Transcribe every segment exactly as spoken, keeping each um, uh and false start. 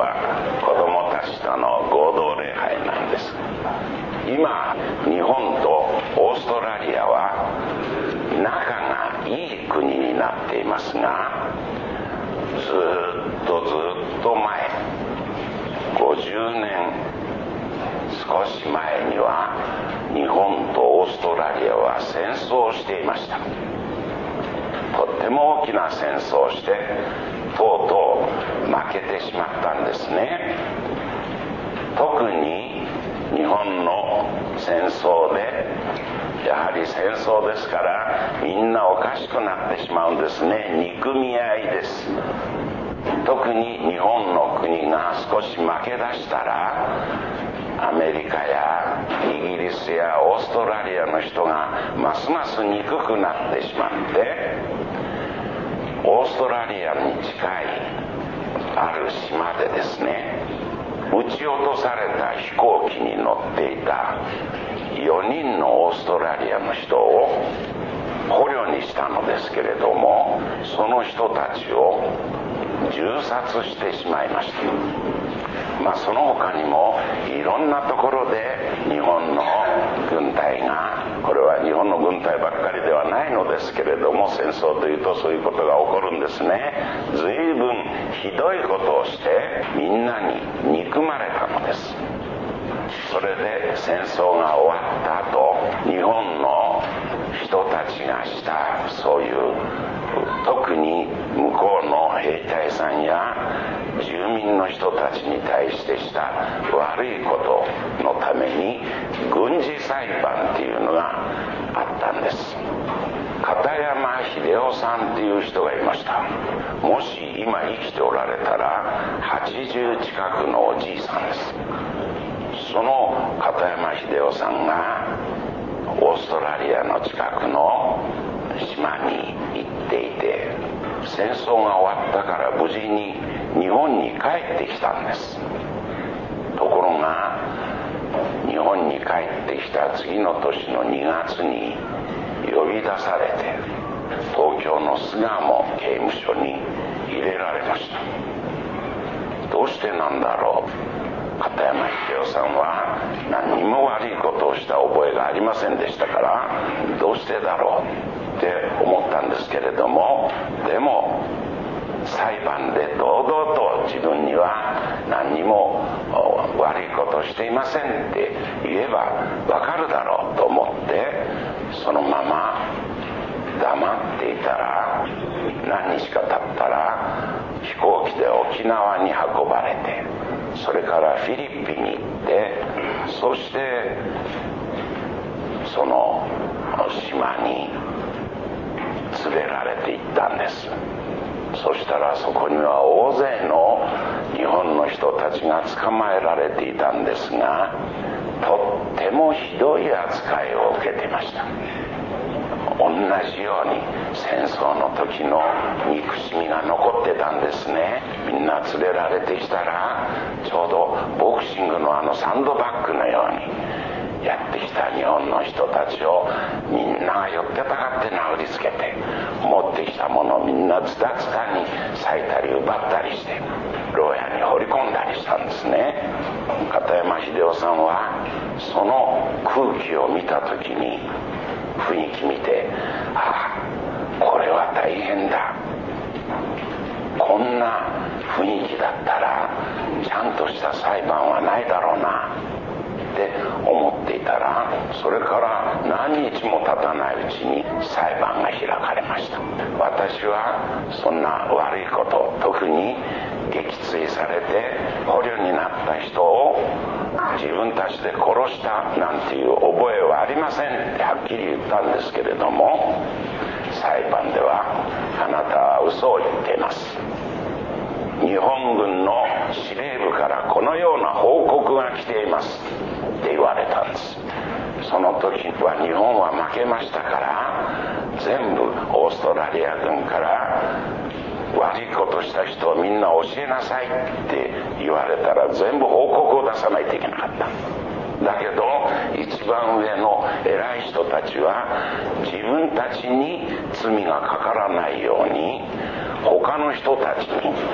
は子供たちとの合同礼拝なんです。今日本とオーストラリアは仲がいい国になっていますが、ずっとずっと前、ごじゅうねん少し前には日本とオーストラリアは戦争をしていました。とっても大きな戦争をしてとうとう負けてしまったんですね。特に日本の戦争で、やはり戦争ですからみんなおかしくなってしまうんですね。憎み合いです。特に日本の国が少し負け出したら、アメリカやイギリスやオーストラリアの人がますます憎くなってしまって、オーストラリアに近いある島でですね、撃ち落とされた飛行機に乗っていたよにんのオーストラリアの人を捕虜にしたのですけれども、その人たちを銃殺してしまいました。まあその他にもいろんなところで日本の軍隊が、これは日本の軍隊ばっかりではないのですけれども、戦争というとそういうことが起こるんですね。随分ひどいことをしてみんなに憎まれたのです。それで戦争が終わった後、日本の人たちがしたそういう、特に向こうの兵隊さんや住民の人たちに対してした悪いことのために軍事裁判っていうのがあったんです。片山秀夫さんっていう人がいました。もし今生きておられたらはちじゅう近くのおじいさんです。その片山秀夫さんがオーストラリアの近くの島に行っていて、戦争が終わったから無事に日本に帰ってきたんです。ところが日本に帰ってきた次の年のにがつに呼び出されて、東京の巣鴨刑務所に入れられました。どうしてなんだろう。片山秀夫さんは何にも悪いことをした覚えがありませんでしたから、どうしてだろうって思ったんですけれども、でも裁判で堂々と自分には何にも悪いことをしていませんって言えばわかるだろうと思って、そのまま黙っていたら、何日か経ったら飛行機で沖縄に運ばれて、それからフィリピンに行って、そしてその島に連れられて行ったんです。そしたらそこには大勢の日本の人たちが捕まえられていたんですが、とってもひどい扱いを受けていました。同じように戦争の時の憎しみが残ってたんですね。みんな連れられてきたら、ちょうどボクシングのあのサンドバッグのようにやってきた日本の人たちをみんなが寄ってたかって殴りつけて、持ってきたものをみんなズタズタに裂いたり奪ったりして牢屋に放り込んだりしたんですね。片山秀夫さんはその空気を見た時に、雰囲気見て、ああこれは大変だ、こんな雰囲気だったらちゃんとした裁判はないだろうなって思っていたら、それから何日も経たないうちに裁判が開かれました。私はそんな悪いこと、特に撃墜されて捕虜になった人を自分たちで殺したなんていう覚えはありませんってはっきり言ったんですけれども、裁判ではあなたは嘘を言っています、日本軍の司令部からこのような報告が来ていますって言われたんです。その時は日本は負けましたから、全部オーストラリア軍から悪いことした人をみんな教えなさいって言われたら、全部報告を出さないといけなかった。だけど一番上の偉い人たちは自分たちに罪がかからないように他の人たちに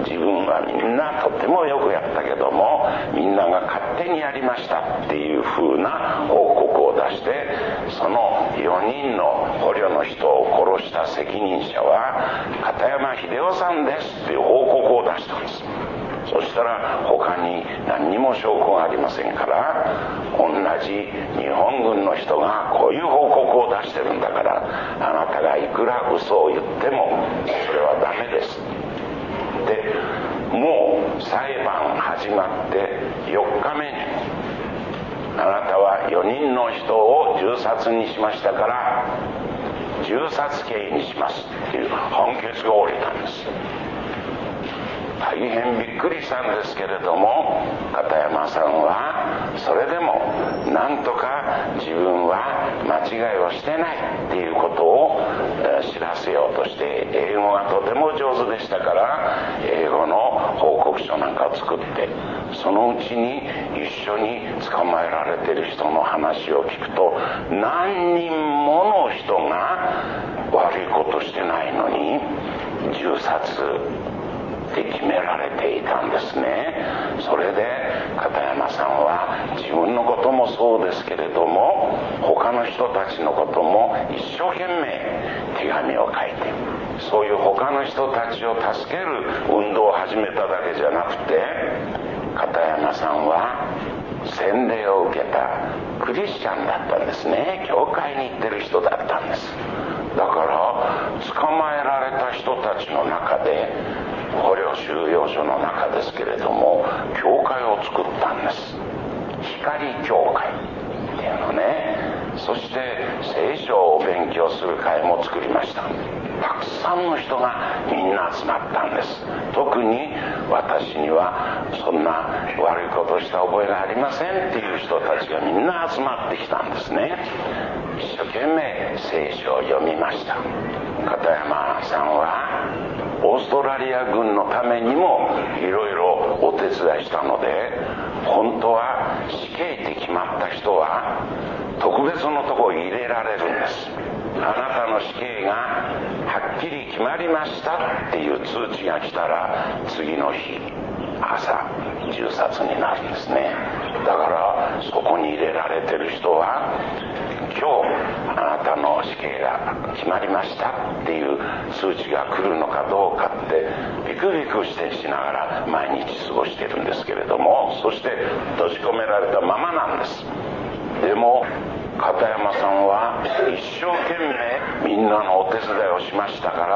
自分はみんなとってもよくやったけどもみんなが勝手にやりましたっていう風な報告を出して、そのよにんの捕虜の人を殺した責任者は片山秀夫さんですっていう報告を出したんです。そしたら他に何にも証拠がありませんから、同じ日本軍の人がこういう報告を出してるんだから、あなたがいくら嘘を言ってもそれはダメですで、もう裁判始まってよっかめに、あなたはよにんの人を銃殺にしましたから銃殺刑にしますっていう判決が下りたんです。大変びっくりしたんですけれども、片山さんはそれでもなんとか自分は間違いをしてないっていうことを知らせようとして、英語がとても上手でしたから英語の報告書なんかを作って、そのうちに一緒に捕まえられている人の話を聞くと、何人もの人が悪いことしてないのに銃殺って決められていたんですね。それで片山さんは自分のこともそうですけれども他の人たちのことも一生懸命手紙を書いて、そういう他の人たちを助ける運動を始めただけじゃなくて、片山さんは洗礼を受けたクリスチャンだったんですね。教会に行ってる人だったんです。だから捕まえられた人たちの中で、捕虜収容所の中ですけれども教会を作ったんです。光教会っていうのね。そして聖書を勉強する会も作りました。たくさんの人がみんな集まったんです。特に私にはそんな悪いことをした覚えがありませんっていう人たちがみんな集まってきたんですね。一生懸命聖書を読みました。片山さんはオーストラリア軍のためにもいろいろお手伝いしたので、本当は死刑って決まった人は特別のところに入れられるんです。あなたの死刑がはっきり決まりましたっていう通知が来たら次の日朝銃殺になるんですね。だからそこに入れられてる人は今日あなたの死刑が決まりましたっていう通知が来るのかどうかってビクビクしてしながら毎日過ごしてるんですけれども、そして閉じ込められたままなんです。でも片山さんは一生懸命みんなのお手伝いをしましたから、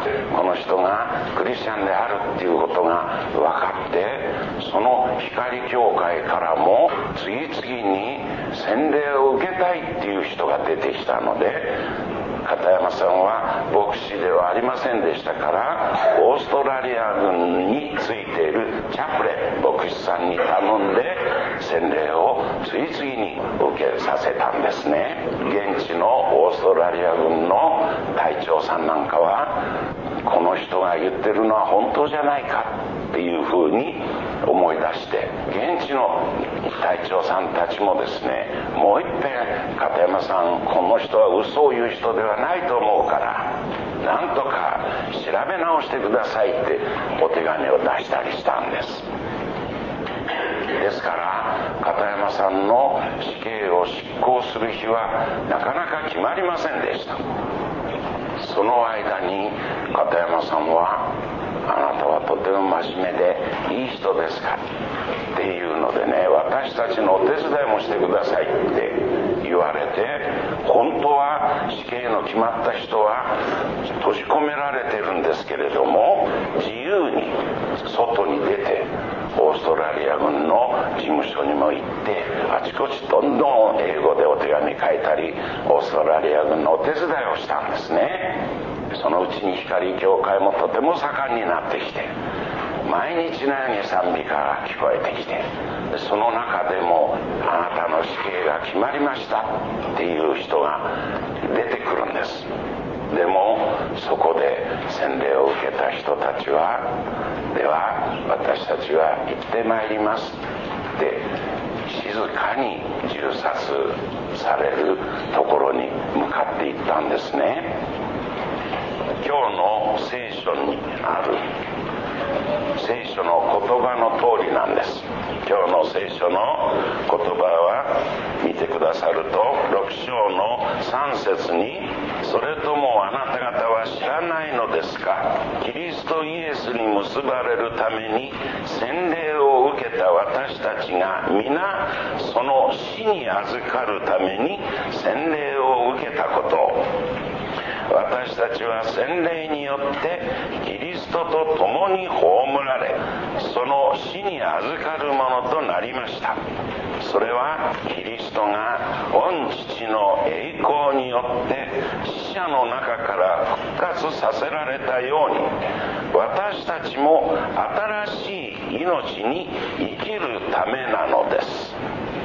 この人がクリスチャンであるっていうことが分かって、その光教会からも次々に洗礼を受けたいっていう人が出てきたので、片山さんは牧師ではありませんでしたから、オーストラリア軍についているチャプレン牧師さんに頼んで洗礼を次々に受けさせたんですね。現地のオーストラリア軍の隊長さんなんかは、この人が言ってるのは本当じゃないかっていうふうに思い出して、現地の隊長さんたちもですね、もう一遍片山さんこの人は嘘を言う人ではないと思うからなんとか調べ直してくださいってお手紙を出したりしたんです。ですから片山さんの死刑を執行する日はなかなか決まりませんでした。その間に片山さんは、あなたはとても真面目でいい人ですかっていうのでね、私たちのお手伝いもしてくださいって言われて、本当は死刑の決まった人は閉じ込められてるんですけれども、自由に外に出てオーストラリア軍の事務所にも行ってあちこちどんどん英語でお手紙書いたりオーストラリア軍のお手伝いをしたんですね。そのうちに光教会もとても盛んになってきて、毎日のように賛美歌が聞こえてきて、その中でもあなたの死刑が決まりましたっていう人が出てくるんです。でもそこで洗礼を受けた人たちは、では私たちは行ってまいりますって静かに銃殺されるところに向かっていったんですね。今日の聖書にある聖書の言葉の通りなんです。今日の聖書の言葉は見てくださると、ろく章のさん節に、それともあなた方は知らないのですか、キリストイエスに結ばれるために洗礼を受けた私たちが皆その死に預かるために洗礼を受けたことを、私たちは洗礼によってキリストと共に葬られ、その死に預かるものとなりました。それはキリストが御父の栄光によって死者の中から復活させられたように、私たちも新しい命に生きるためなのです。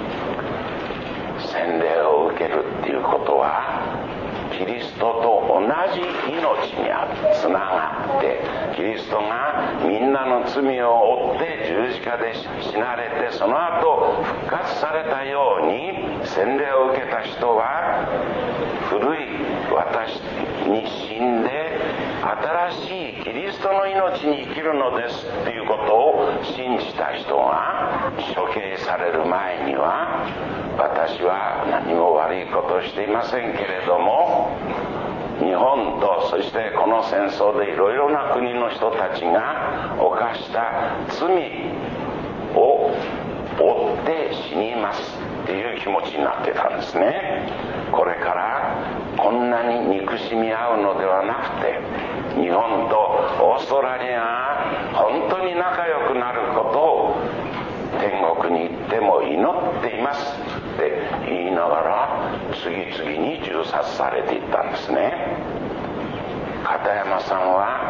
洗礼を受けるっていうことは、キリストと同じ命にあつながって、キリストがみんなの罪を負って十字架で死なれて、その後復活されたように、洗礼を受けた人は古い私に死んで新しいキリストの命に生きるのですということを信じた人が、処刑される前には、私は何も悪いことをしていませんけれども、日本とそしてこの戦争でいろいろな国の人たちが犯した罪を負って死にますっていう気持ちになってたんですね。これからこんなに憎しみ合うのではなくて、日本とオーストラリアが本当に仲良くなることを天国に行っても祈っていますって言いながら、次々に銃殺されていったんですね。片山さんは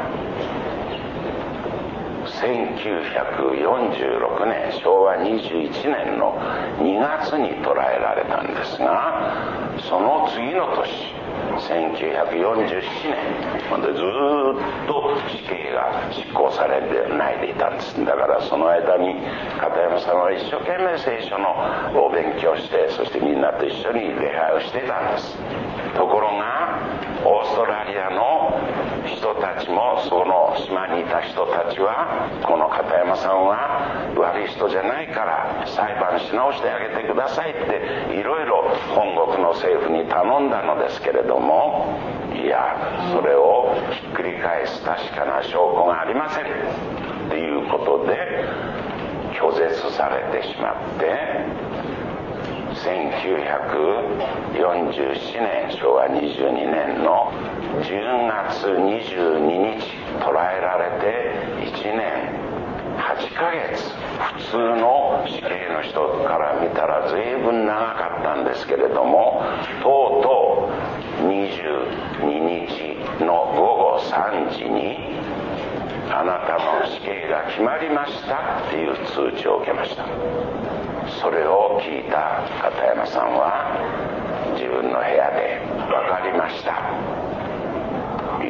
せんきゅうひゃくよんじゅうろくねんしょうわにじゅういちねんのにがつに捕らえられたんですが、その次の年せんきゅうひゃくよんじゅうななねんでずっと死刑が執行されないでいたんです。だからその間に片山さんは一生懸命聖書のお勉強して、そしてみんなと一緒に礼拝をしていたんです。ところがオーストラリアの人たちも、その島にいた人たちは、この片山さんは悪い人じゃないから裁判し直してあげてくださいっていろいろ本国の政府に頼んだのですけれども、いや、それをひっくり返す確かな証拠がありませんっていうことで拒絶されてしまって、せんきゅうひゃくよんじゅうななねんしょうわにじゅうにねんのじゅうがつにじゅうににち捕らえられていちねんはちかげつ、普通の死刑の人から見たら随分長かったんですけれども、とうとうにじゅうににちのごごさんじにあなたの死刑が決まりましたっていう通知を受けました。それを聞いた片山さんは自分の部屋で「分かりました」言って、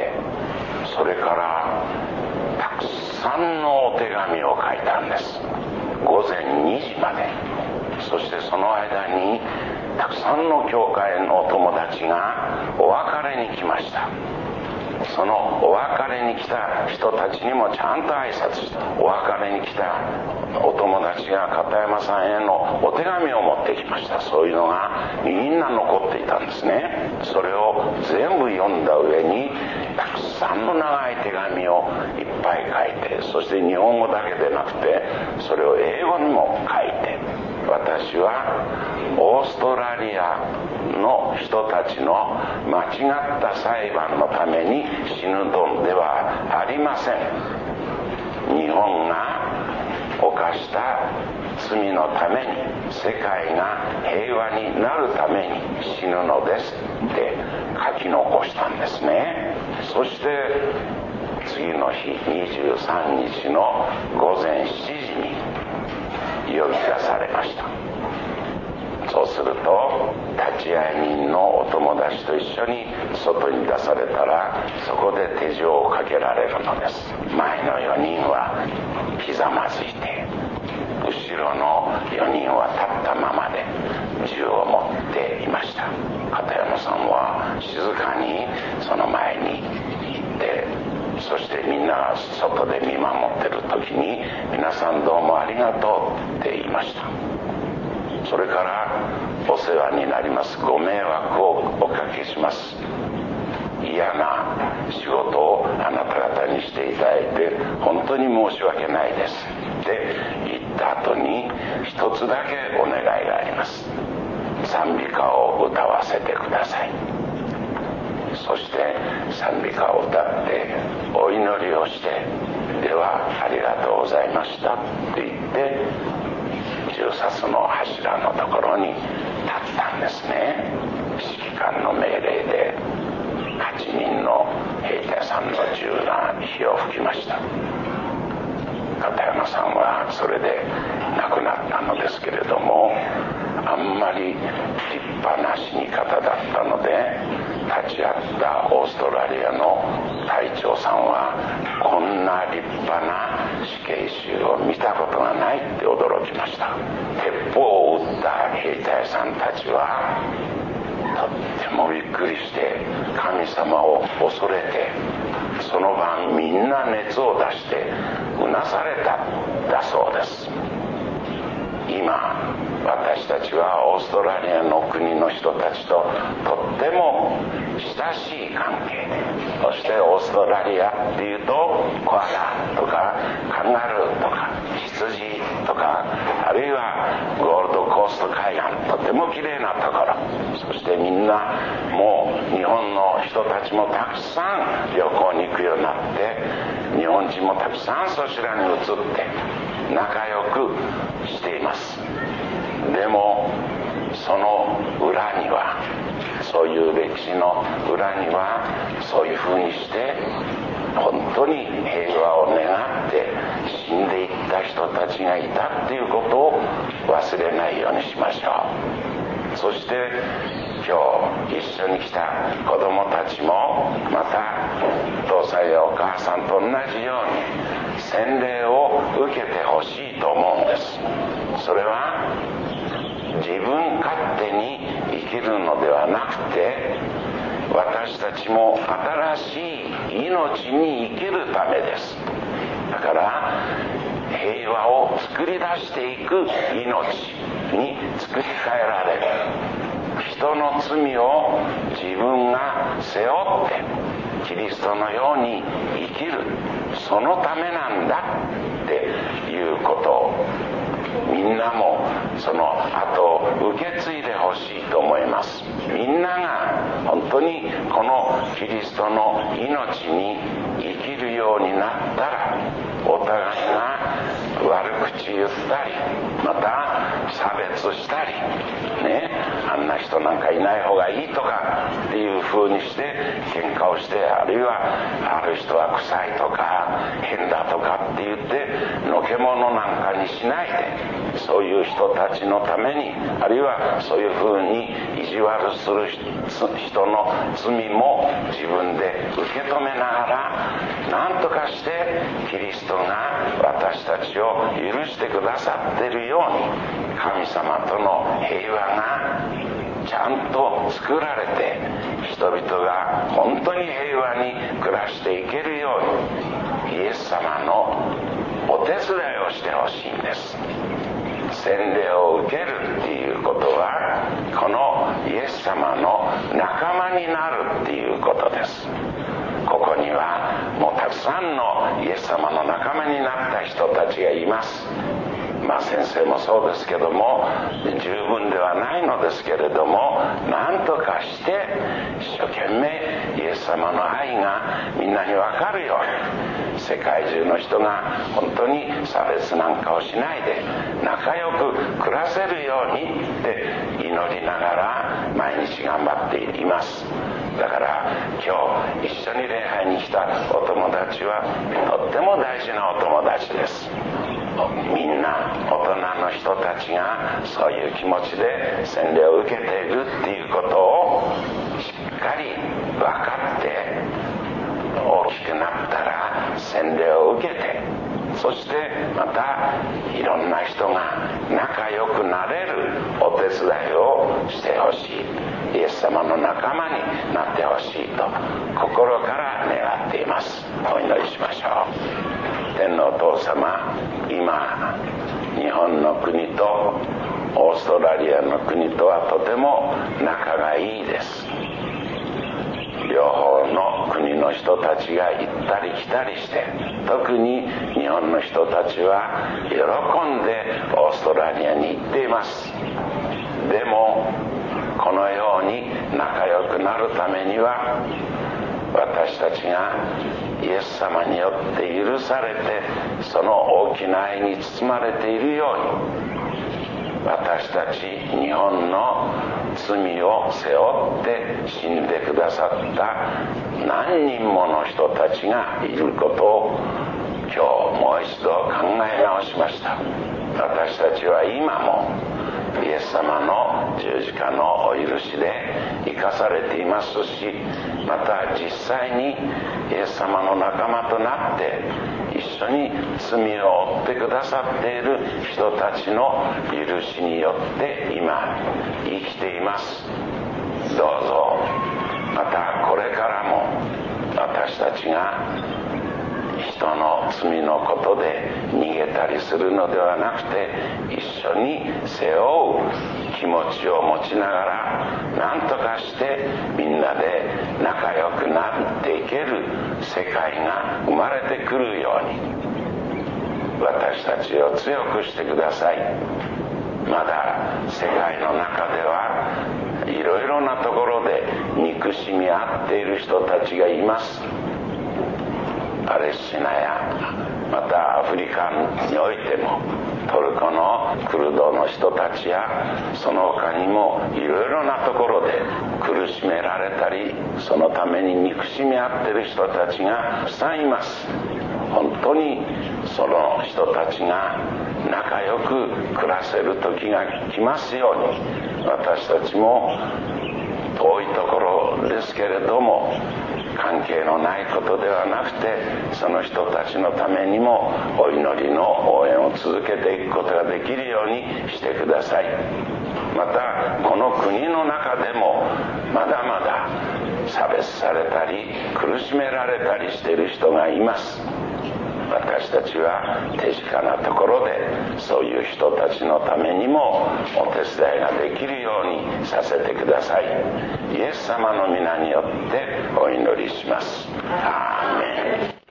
それからたくさんのお手紙を書いたんです。ごぜんにじまで。そしてその間にたくさんの教会のお友達がお別れに来ました。そのお別れに来た人たちにもちゃんと挨拶した。お別れに来たお友達が片山さんへのお手紙を持ってきました。そういうのがみんな残っていたんですね。それを全部読んだ上にたくさんの長い手紙をいっぱい書いて、そして日本語だけでなくてそれを英語にも書いて、私はオーストラリアの人たちの間違った裁判のために死ぬのではありません。日本が犯した罪のために、世界が平和になるために死ぬのですって書き残したんですね。そして次の日にじゅうさんにちのごぜんしちじに呼び出されました。そうすると立会人のお友達と一緒に外に出されたら、そこで手錠をかけられるのです。前のよにんはひざまずいて、後ろのよにんは立ったままで銃を持っていました。片山さんは静かにその前に行って、 そしてみんなが外で見守ってる時に、皆さんどうもありがとうって言いました。それから、お世話になります、ご迷惑をおかけします、嫌な仕事をあなた方にしていただいて本当に申し訳ないですって言った後に、一つだけお願いがあります。賛美歌を歌わせてください。そして賛美歌を歌ってお祈りをして、ではありがとうございましたって言って銃殺の柱のところに立ったんですね。指揮官の命令ではちにんの兵隊さんの銃が火を吹きました。片山さんはそれで亡くなったのですけれども、あんまり立派な死に方だったので、立ち会ったオーストラリアの隊長さんは、こんな立派な死刑囚を見たことがないって驚きました。鉄砲を撃った兵隊さんたちはとってもびっくりして、神様を恐れて、その晩みんな熱を出してうなされただそうです。今私たちはオーストラリアの国の人たちととっても親しい関係で、そしてオーストラリアっていうとコアラとかカンガルーとか羊とか、あるいはゴールドコースト海岸、とても綺麗なところ、そしてみんなもう日本の人たちもたくさん旅行に行くようになって、日本人もたくさんそちらに移って仲良くしています。でもその裏には、そういう歴史の裏には、そういうふうにして本当に平和を願って死んでいった人たちがいたっていうことを忘れないようにしましょう。そして今日一緒に来た子供たちもまたお父さんやお母さんと同じように洗礼を受けてほしいと思うんです。それは自分勝手に生きるのではなくて、私たちも新しい命に生きるためです。だから平和を作り出していく命に作り変えられる、人の罪を自分が背負ってキリストのように生きる、そのためなんだっていうことを、みんなもその後を受け継いでほしいと思います。みんなが本当にこのキリストの命に生きるようになったら、お互いが悪口言ったり、また差別したりね、あんな人なんかいない方がいいとかっていう風にして喧嘩をして、あるいはある人は臭いとか変だとかって言ってのけものなんかにしないで、そういう人たちのために、あるいはそういう風に意地悪する人の罪も自分で受け止めながら、何とかしてキリストが私たちを許してくださっているように、神様との平和がちゃんと作られて、人々が本当に平和に暮らしていけるように、イエス様のお手伝いをしてほしいんです。洗礼を受けるっていうことは、このイエス様の仲間になるっていうことです。ここにはもうたくさんのイエス様の仲間になった人たちがいます。まあ先生もそうですけども、十分ではないのですけれども、何とかして一生懸命イエス様の愛がみんなに分かるように、世界中の人が本当に差別なんかをしないで仲良く暮らせるようにって祈りながら毎日頑張っています。だから今日一緒に礼拝に来たお友達はとっても大事なお友達です。みんな大人の人たちがそういう気持ちで洗礼を受けているっていうことをしっかり分かって、大きくなったら洗礼を受けて、そしてまたいろんな人が仲良くなれるお手伝いをしてほしい。 イエス様の仲間になってほしいと心から願っています。お祈りしましょう。天のお父様、今日本の国とオーストラリアの国とはとても仲がいいです。両方の国の人たちが行ったり来たりして、特に日本の人たちは喜んでオーストラリアに行っています。でもこのように仲良くなるためには、私たちがイエス様によって許されて、その大きな愛に包まれているように、私たち日本の罪を背負って死んでくださった何人もの人たちがいることを今日もう一度考え直しました。私たちは今もイエス様の十字架のお許しで生かされていますし、また実際にイエス様の仲間となって一緒に罪を負ってくださっている人たちの許しによって今生きています。どうぞまたこれからも私たちが人の罪のことで逃げたりするのではなくて、一緒に背負う気持ちを持ちながら何とかしてみんなで仲良くなっていける世界が生まれてくるように私たちを強くしてください。まだ世界の中ではいろいろなところで憎しみ合っている人たちがいます。パレスチナやまたアフリカにおいてもトルコのクルドの人たちやその他にもいろいろなところで苦しめられたり、そのために憎しみ合っている人たちがたくさんいます。本当にその人たちが仲良く暮らせる時が来ますように、私たちも遠いところですけれども関係のないことではなくて、その人たちのためにもお祈りの応援を続けていくことができるようにしてください。またこの国の中でもまだまだ差別されたり苦しめられたりしている人がいます。私たちは手近なところでそういう人たちのためにもお手伝いができるようにさせてください。イエス様の皆によってお祈りします。アーメン。